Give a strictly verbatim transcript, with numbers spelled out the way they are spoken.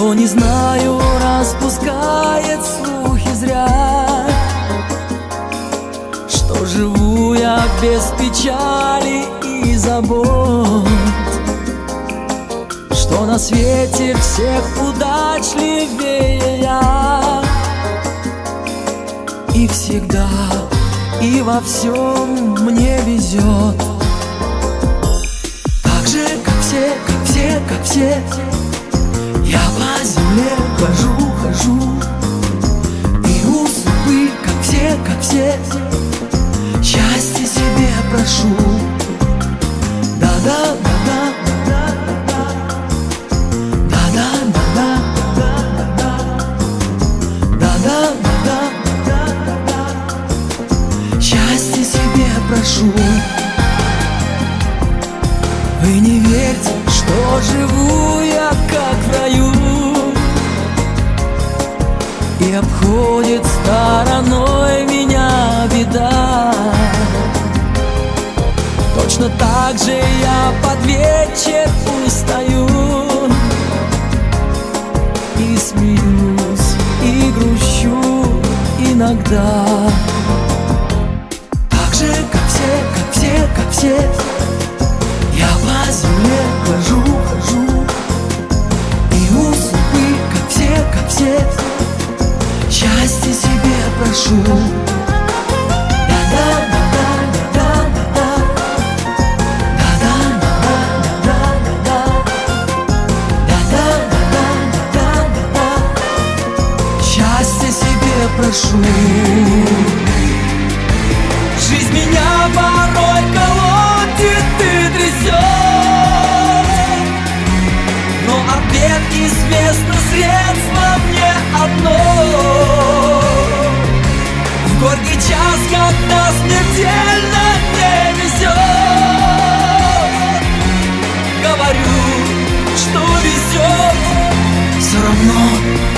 Кто, не знаю, распускает слухи зря, что живу я без печали и забот, что на свете всех удачливее я, и всегда и во всем мне везет. Так же, как все, как все, как все, я по земле хожу, хожу, и у судьбы, как все, как все, счастье себе прошу. Да-да, да-да, да-да, да-да, да-да, да-да, да-да, да-да, да-да, счастье себе прошу. Вы не верьте, что живу я как в раю, и обходит стороной меня беда. Точно так же я под вечер устаю, и смеюсь, и грущу иногда. Так же, как все, как все, как все, я по земле хожу, хожу, и у судьбы, как все, как все, счастье себе прошу. Счастье себе прошу. Жизнь меня порой колотит и трясет, но ответ известно, средство мне одно. В горький час, когда смертельно не везет, говорю, что везет все равно.